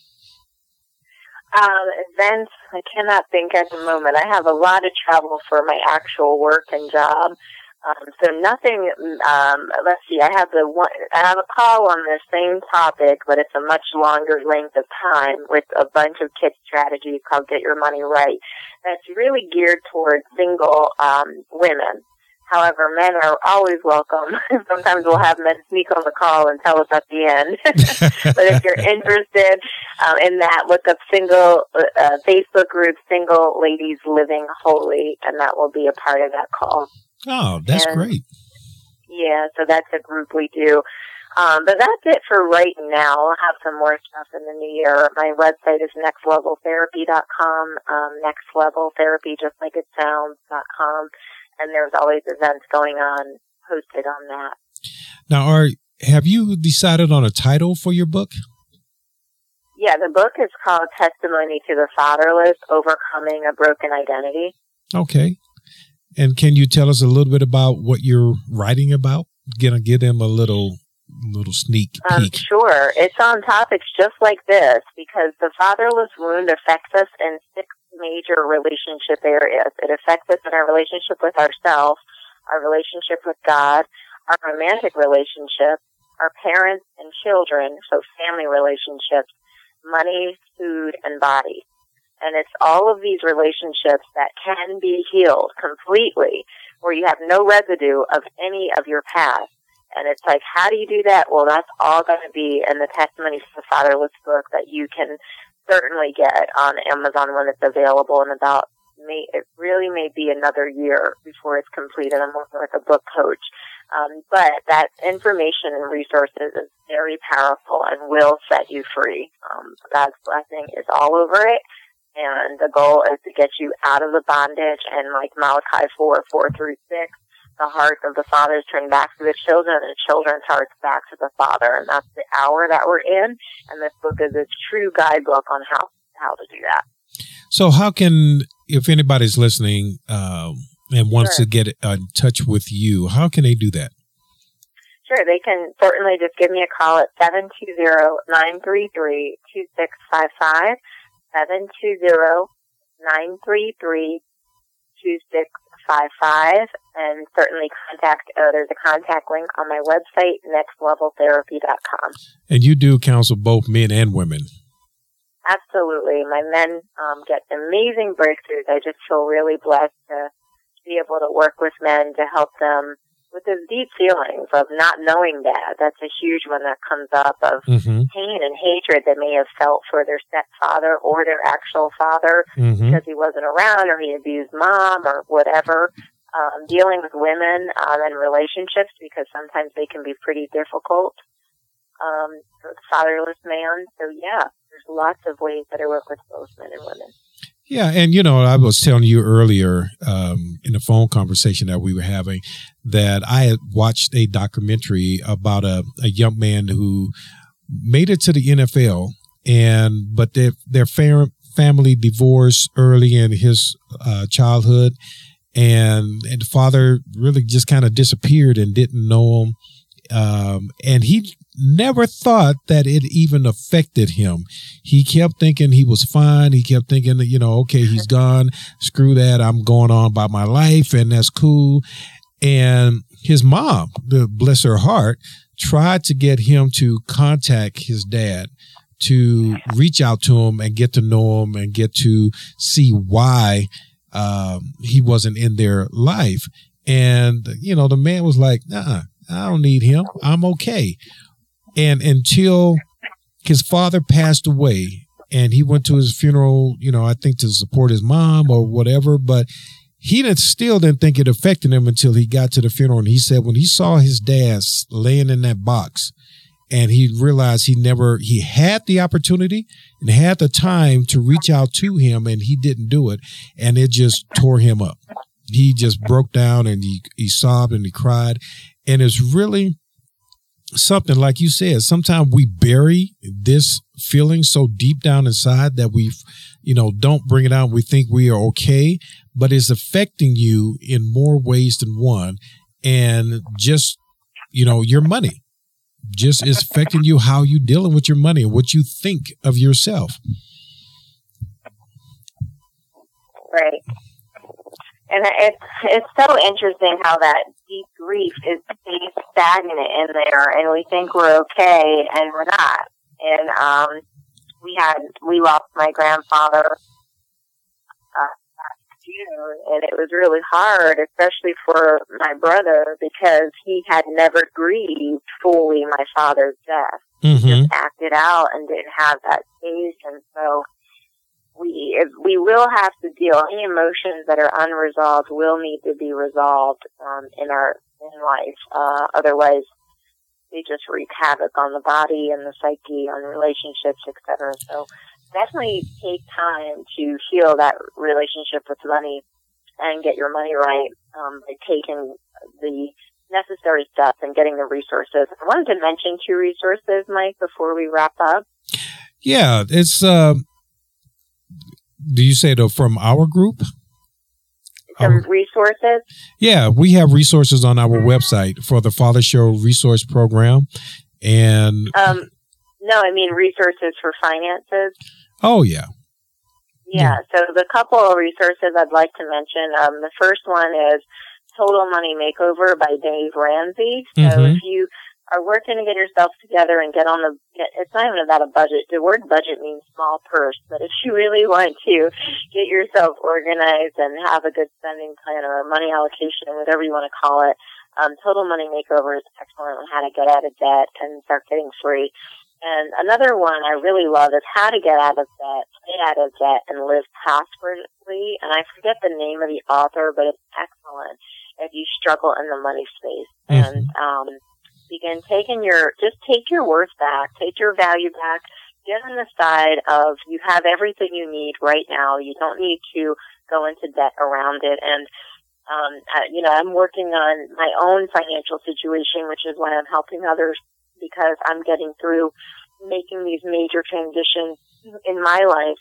Um, events, I cannot think at the moment. I have a lot of travel for my actual work and job. Um, so nothing, um, let's see, I have the one, I have a call on the same topic, but it's a much longer length of time with a bunch of kids strategies called Get Your Money Right. That's really geared towards single, um, women. However, men are always welcome. Sometimes we'll have men sneak on the call and tell us at the end. But if you're interested um, in that, look up single uh, Facebook group, Single Ladies Living Holy, and that will be a part of that call. Oh, that's and, great. Yeah, so that's a group we do. Um, but that's it for right now. I'll have some more stuff in the new year. My website is next level therapy dot com, um, Next Level Therapy, just like it sounds, dot com. And there's always events going on posted on that. Now, are have you decided on a title for your book? Yeah, the book is called Testimony to the Fatherless, Overcoming a Broken Identity. Okay. And can you tell us a little bit about what you're writing about? Gonna give them a little little sneak peek. Um, sure. It's on topics just like this because the fatherless wound affects us in six major relationship areas. It affects us in our relationship with ourselves, our relationship with God, our romantic relationship, our parents and children, so family relationships, money, food, and body. And it's all of these relationships that can be healed completely, where you have no residue of any of your past. And it's like, how do you do that? Well, that's all going to be in the Testimony to the Fatherless book that you can certainly get on Amazon when it's available in about, may, it really may be another year before it's completed. I'm more like a book coach. Um, but that information and resources is very powerful and will set you free. Um, God's blessing is all over it. And the goal is to get you out of the bondage. And like Malachi four, four through six, the heart of the fathers turn back to the children and the children's hearts back to the father. And that's the hour that we're in. And this book is a true guidebook on how, how to do that. So how can, if anybody's listening um, and wants sure. to get in touch with you, how can they do that? Sure. They can certainly just give me a call at seven two zero, nine three three, two six five five, seven two zero, nine three three, two six five five, and certainly contact, uh, there's a contact link on my website, next level therapy dot com. And you do counsel both men and women. Absolutely. My men um, get amazing breakthroughs. I just feel really blessed to be able to work with men to help them with those deep feelings of not knowing dad. That's a huge one that comes up, of mm-hmm. pain and hatred they may have felt for their stepfather or their actual father mm-hmm. because he wasn't around or he abused mom or whatever. Um, dealing with women um, and relationships, because sometimes they can be pretty difficult um, for the fatherless man. So, yeah, there's lots of ways that I work with both men and women. Yeah, and you know, I was telling you earlier um, in the phone conversation that we were having that I had watched a documentary about a, a young man who made it to the N F L, and but their their fam- family divorced early in his uh, childhood, and, and the father really just kind of disappeared and didn't know him, um, and he never thought that it even affected him. He kept thinking he was fine. He kept thinking that, you know, okay, he's gone. Screw that. I'm going on about my life, and that's cool. And his mom, the bless her heart, tried to get him to contact his dad, to reach out to him and get to know him and get to see why um, he wasn't in their life. And, you know, the man was like, uh-uh, I don't need him. I'm okay. And until his father passed away and he went to his funeral, you know, I think to support his mom or whatever, but he didn't, still didn't think it affected him until he got to the funeral. And he said when he saw his dad laying in that box and he realized he never, he had the opportunity and had the time to reach out to him and he didn't do it. And it just tore him up. He just broke down and he, he sobbed and he cried. And it's really something like you said, sometimes we bury this feeling so deep down inside that we, you know, don't bring it out. We think we are okay, but it's affecting you in more ways than one. And just, you know, your money just is affecting you, how you dealing with your money and what you think of yourself. Right. And it's it's so interesting how that deep grief is stays stagnant in there, and we think we're okay, and we're not. And um, we had we lost my grandfather uh, last year, and it was really hard, especially for my brother, because he had never grieved fully my father's death. Mm-hmm. He just acted out and didn't have that space, and so. We we will have to deal. Any emotions that are unresolved will need to be resolved um, in our in life. Uh, otherwise, they just wreak havoc on the body and the psyche, on relationships, et cetera. So, definitely take time to heal that relationship with money and get your money right um, by taking the necessary steps and getting the resources. I wanted to mention two resources, Mike, before we wrap up. Yeah, it's. Uh... Do you say though from our group? Some our, resources? Yeah, we have resources on our website for the Father Show Resource Program. And um, no, I mean resources for finances. Oh, yeah. Yeah, yeah. So the couple of resources I'd like to mention, um, the first one is Total Money Makeover by Dave Ramsey. So mm-hmm. if you are working to get yourself together and get on the, it's not even about a budget. The word budget means small purse, but if you really want to get yourself organized and have a good spending plan or a money allocation, whatever you want to call it, um, Total Money Makeover is excellent on how to get out of debt and start getting free. And another one I really love is How to Get Out of Debt, Stay Out of Debt, and Live Prosperously. And I forget the name of the author, but it's excellent if you struggle in the money space. Mm-hmm. And, um, begin taking your, just take your worth back, take your value back, get on the side of you have everything you need right now. You don't need to go into debt around it. And, um, uh, you know, I'm working on my own financial situation, which is why I'm helping others, because I'm getting through making these major transitions in my life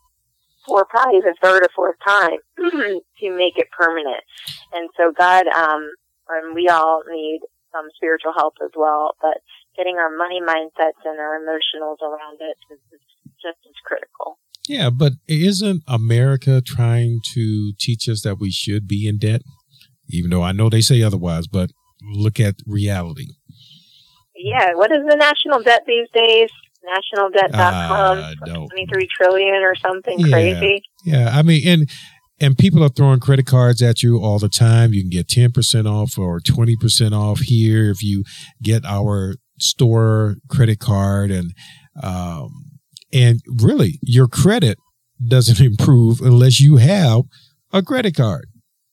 for probably the third or fourth time to make it permanent. And so God, um, and we all need some spiritual help as well, but getting our money mindsets and our emotionals around it is just as critical. Yeah, but isn't America trying to teach us that we should be in debt? Even though I know they say otherwise, but look at reality. Yeah, what is the national debt these days? national debt dot com, uh, twenty-three trillion or something yeah, crazy. Yeah, I mean, and And people are throwing credit cards at you all the time. You can get ten percent off or twenty percent off here if you get our store credit card. And um, and really, your credit doesn't improve unless you have a credit card.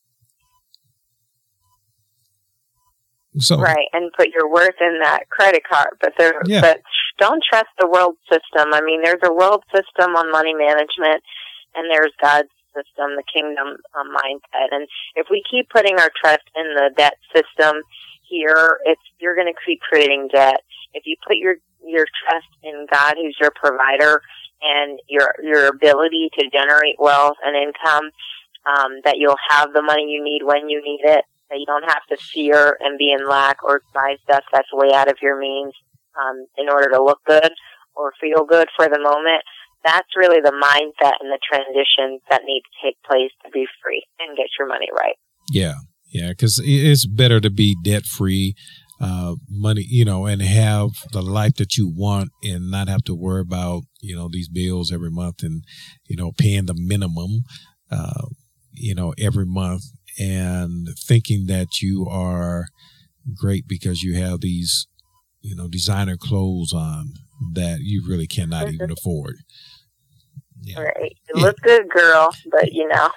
So, right, and put your worth in that credit card. But there, yeah. but don't trust the world system. I mean, there's a world system on money management. and there's God's system, the kingdom um, mindset. And if we keep putting our trust in the debt system here, it's you're going to keep creating debt. If you put your your trust in God, who's your provider, and your your ability to generate wealth and income, um, that you'll have the money you need when you need it, that you don't have to fear and be in lack or buy stuff that's way out of your means um, in order to look good or feel good for the moment. That's really the mindset and the transition that need to take place to be free and get your money right. Yeah, yeah, because it's better to be debt-free, uh, money, you know, and have the life that you want and not have to worry about, you know, these bills every month and, you know, paying the minimum, uh, you know, every month and thinking that you are great because you have these, you know, designer clothes on that you really cannot mm-hmm. even afford. Yeah. Right. You yeah. look good, girl, but you know,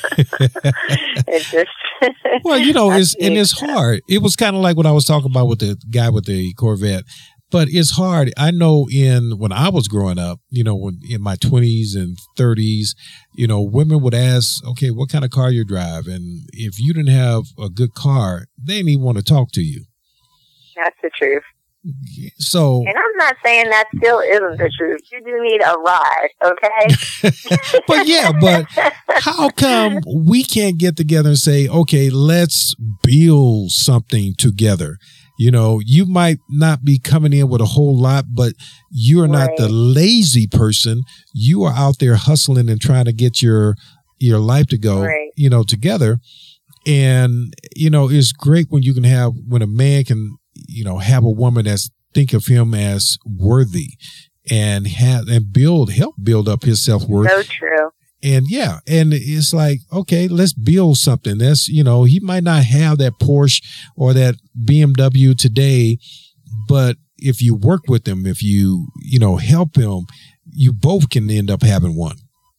it's just. Well, you know, it's and it's hard. It was kind of like what I was talking about with the guy with the Corvette, but it's hard. I know in when I was growing up, you know, when in my twenties and thirties, you know, women would ask, okay, what kind of car you drive? And if you didn't have a good car, they didn't even want to talk to you. That's the truth. So, and I'm not saying that still isn't the truth. You do need a ride, okay? But yeah, but how come we can't get together and say, okay, let's build something together? You know, you might not be coming in with a whole lot, but you are not right. the lazy person. You are out there hustling and trying to get your your life to go, right. you know, together. And, you know, it's great when you can have, when a man can, you know, have a woman that's think of him as worthy and have, and build, help build up his self-worth. So true. And yeah, and it's like, okay, let's build something. That's, you know, he might not have that Porsche or that B M W today, but if you work with him, if you, you know, help him, you both can end up having one.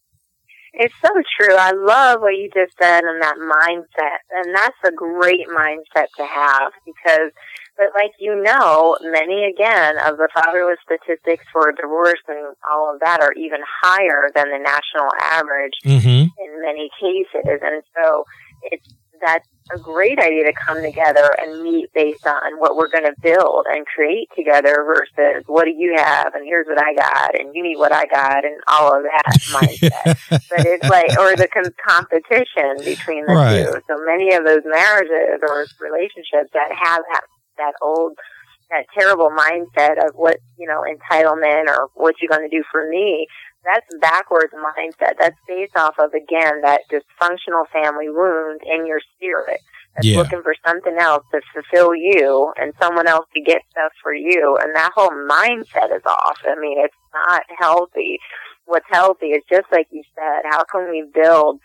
It's so true. I love what you just said and that mindset. And that's a great mindset to have because, but like you know, many, again, of the fatherless statistics for divorce and all of that are even higher than the national average mm-hmm. in many cases. And so it's, that's a great idea to come together and meet based on what we're going to build and create together versus what do you have and here's what I got and you need what I got and all of that mindset. But it's like, or the com- competition between the right. two. So many of those marriages or relationships that have that, that old, that terrible mindset of what, you know, entitlement or what you're going to do for me. That's backwards mindset. That's based off of, again, that dysfunctional family wound in your spirit. That's yeah. looking for something else to fulfill you and someone else to get stuff for you. And that whole mindset is off. I mean, it's not healthy. What's healthy is just like you said, how can we build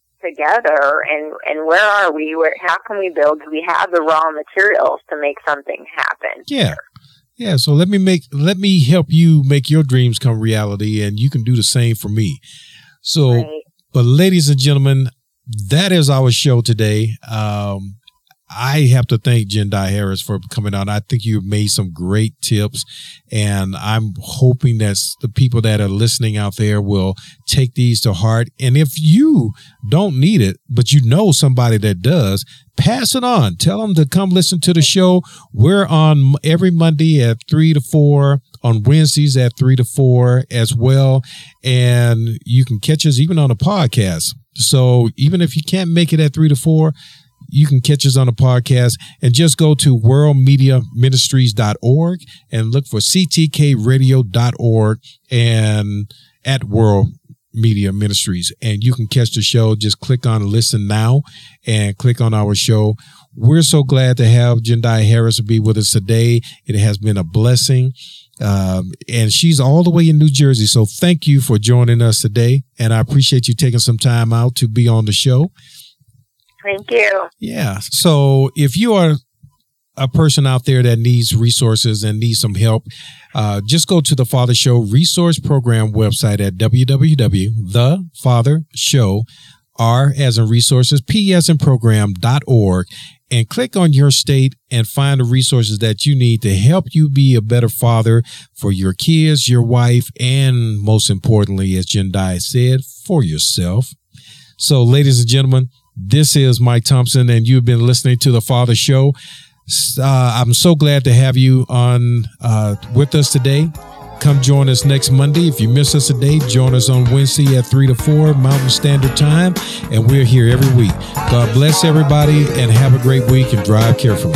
together and, and where are we? Where, how can we build? Do we have the raw materials to make something happen? Yeah. Here? Yeah, so let me make let me help you make your dreams come reality, and you can do the same for me. So, right. But ladies and gentlemen, that is our show today. Um, I have to thank Jendai Harris for coming on. I think you've made some great tips, and I'm hoping that the people that are listening out there will take these to heart. And if you don't need it, but you know somebody that does, pass it on. Tell them to come listen to the show. We're on every Monday at three to four, on Wednesdays at three to four as well. And you can catch us even on a podcast. So even if you can't make it at three to four, you can catch us on a podcast and just go to world media ministries dot org and look for c t k radio dot org and at World Media Ministries. And you can catch the show. Just click on listen now and click on our show. We're so glad to have Jendai Harris be with us today. It has been a blessing. Um, and she's all the way in New Jersey. So thank you for joining us today. And I appreciate you taking some time out to be on the show. Thank you. Yeah. So if you are a person out there that needs resources and needs some help, uh, just go to the Father Show Resource Program website at w w w dot the father show R as in resources, P as in program dot org, and click on your state and find the resources that you need to help you be a better father for your kids, your wife, and most importantly, as Jendai said, for yourself. So, ladies and gentlemen, this is Mike Thompson, and you've been listening to The Father Show. Uh, I'm so glad to have you on uh, with us today. Come join us next Monday. If you miss us today, join us on Wednesday at three to four Mountain Standard Time, and we're here every week. God bless everybody, and have a great week, and drive carefully.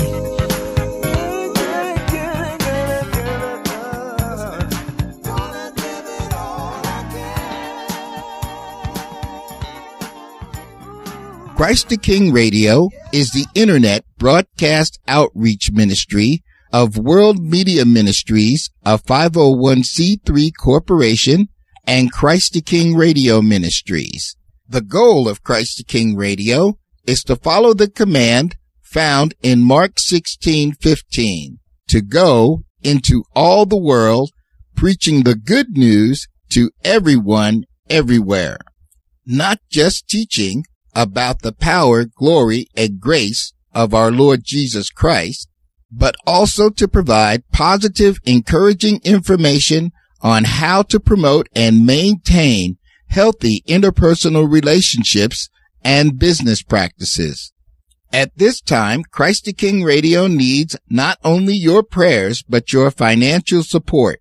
Christ the King Radio is the Internet broadcast outreach ministry of World Media Ministries, a five oh one c three corporation, and Christ the King Radio Ministries. The goal of Christ the King Radio is to follow the command found in Mark sixteen fifteen, to go into all the world, preaching the good news to everyone, everywhere. Not just teaching about the power, glory, and grace of our Lord Jesus Christ, but also to provide positive, encouraging information on how to promote and maintain healthy interpersonal relationships and business practices. At this time, Christ the King Radio needs not only your prayers, but your financial support.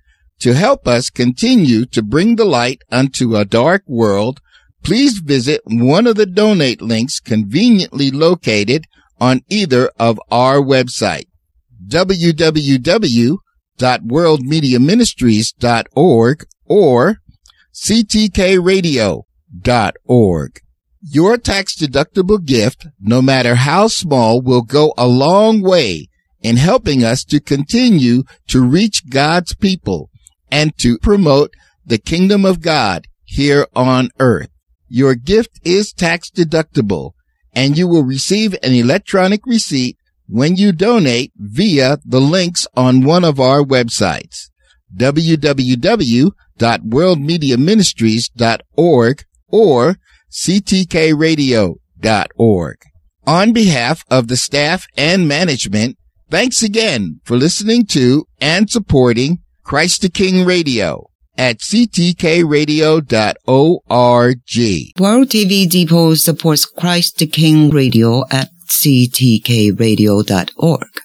To help us continue to bring the light unto a dark world, please visit one of the donate links conveniently located on either of our websites, w w w dot world media ministries dot org or c t k radio dot org. Your tax-deductible gift, no matter how small, will go a long way in helping us to continue to reach God's people and to promote the kingdom of God here on earth. Your gift is tax-deductible, and you will receive an electronic receipt when you donate via the links on one of our websites, w w w dot world media ministries dot org or c t k radio dot org. On behalf of the staff and management, thanks again for listening to and supporting Christ the King Radio at c t k radio dot org. World T V Depot supports Christ the King Radio at c t k radio dot org.